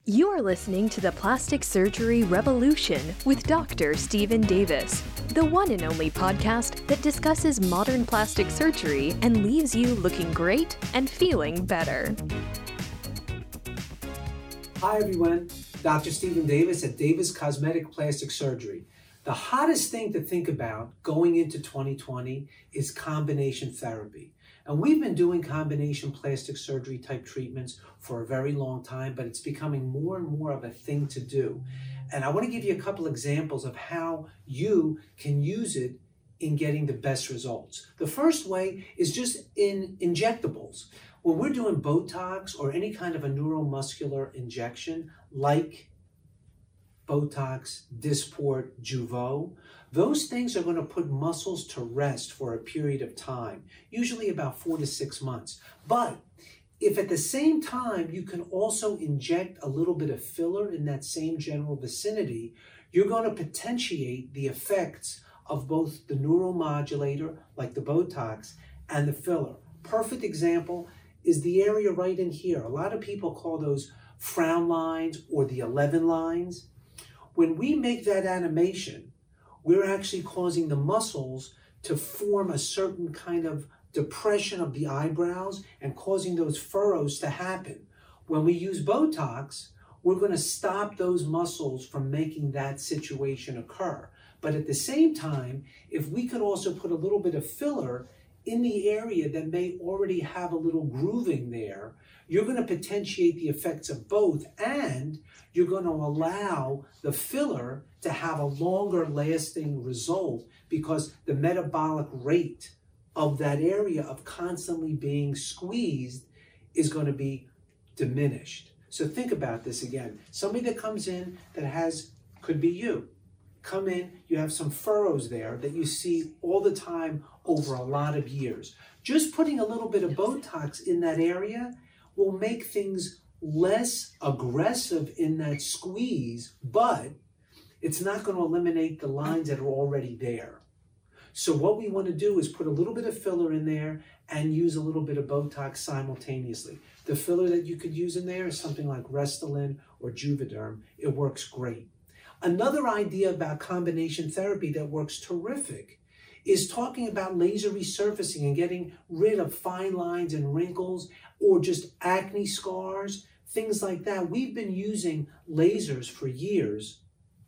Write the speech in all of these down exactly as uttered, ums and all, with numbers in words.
You are listening to the Plastic Surgery Revolution with Doctor Stephen Davis, the one and only podcast that discusses modern plastic surgery and leaves you looking great and feeling better. Hi everyone, Doctor Stephen Davis at Davis Cosmetic Plastic Surgery. The hottest thing to think about going into twenty twenty is combination therapy. And we've been doing combination plastic surgery type treatments for a very long time, but it's becoming more and more of a thing to do. And I want to give you a couple examples of how you can use it in getting the best results. The first way is just in injectables. When we're doing Botox or any kind of a neuromuscular injection like Botox, Dysport, Jeuveau, those things are going to put muscles to rest for a period of time, usually about four to six months. But if at the same time you can also inject a little bit of filler in that same general vicinity, you're going to potentiate the effects of both the neuromodulator, like the Botox, and the filler. Perfect example is the area right in here. A lot of people call those frown lines or the eleven lines. When we make that animation, we're actually causing the muscles to form a certain kind of depression of the eyebrows and causing those furrows to happen. When we use Botox, we're going to stop those muscles from making that situation occur. But at the same time, if we could also put a little bit of filler in the area that may already have a little grooving there, you're going to potentiate the effects of both, and you're going to allow the filler to have a longer lasting result because the metabolic rate of that area of constantly being squeezed is going to be diminished. So think about this again. Somebody that comes in that has, could be you, come in, you have some furrows there that you see all the time over a lot of years. Just putting a little bit of Botox in that area will make things less aggressive in that squeeze, but it's not going to eliminate the lines that are already there. So what we want to do is put a little bit of filler in there and use a little bit of Botox simultaneously. The filler that you could use in there is something like Restylane or Juvederm. It works great. Another idea about combination therapy that works terrific is talking about laser resurfacing and getting rid of fine lines and wrinkles or just acne scars, things like that. We've been using lasers for years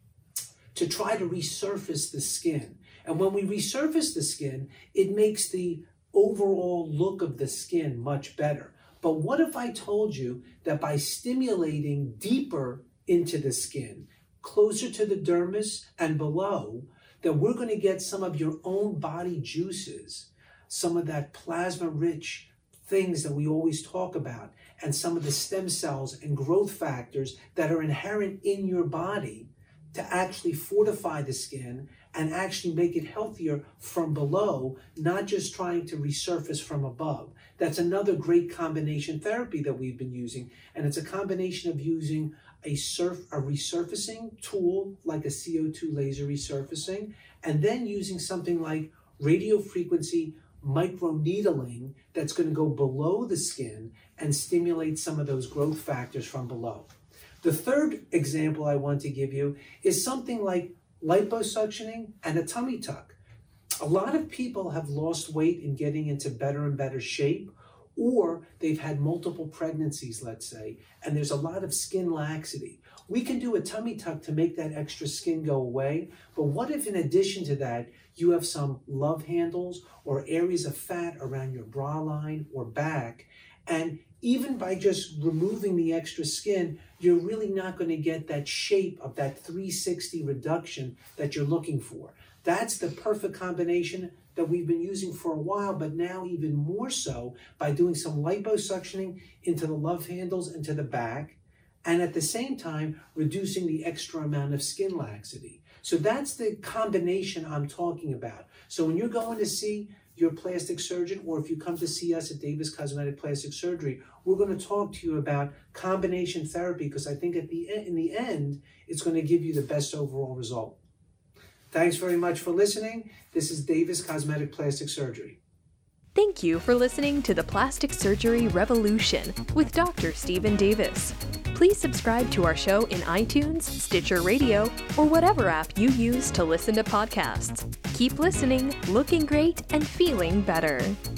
to try to resurface the skin. And when we resurface the skin, it makes the overall look of the skin much better. But what if I told you that by stimulating deeper into the skin, closer to the dermis and below, that we're going to get some of your own body juices, some of that plasma-rich things that we always talk about, and some of the stem cells and growth factors that are inherent in your body to actually fortify the skin and actually make it healthier from below, not just trying to resurface from above. That's another great combination therapy that we've been using, and it's a combination of using a surf, a resurfacing tool like a C O two laser resurfacing, and then using something like radio frequency microneedling that's going to go below the skin and stimulate some of those growth factors from below. The third example I want to give you is something like liposuctioning and a tummy tuck. A lot of people have lost weight in getting into better and better shape, or they've had multiple pregnancies, let's say, and there's a lot of skin laxity. We can do a tummy tuck to make that extra skin go away, but what if in addition to that, you have some love handles or areas of fat around your bra line or back, and even by just removing the extra skin, you're really not going to get that shape of that three sixty reduction that you're looking for. That's the perfect combination that we've been using for a while, but now even more so by doing some liposuctioning into the love handles and to the back, and at the same time, reducing the extra amount of skin laxity. So that's the combination I'm talking about. So when you're going to see your plastic surgeon, or if you come to see us at Davis Cosmetic Plastic Surgery, we're going to talk to you about combination therapy, because I think at the in the end, it's going to give you the best overall result. Thanks very much for listening. This is Davis Cosmetic Plastic Surgery. Thank you for listening to the Plastic Surgery Revolution with Doctor Stephen Davis. Please subscribe to our show in iTunes, Stitcher Radio, or whatever app you use to listen to podcasts. Keep listening, looking great, and feeling better.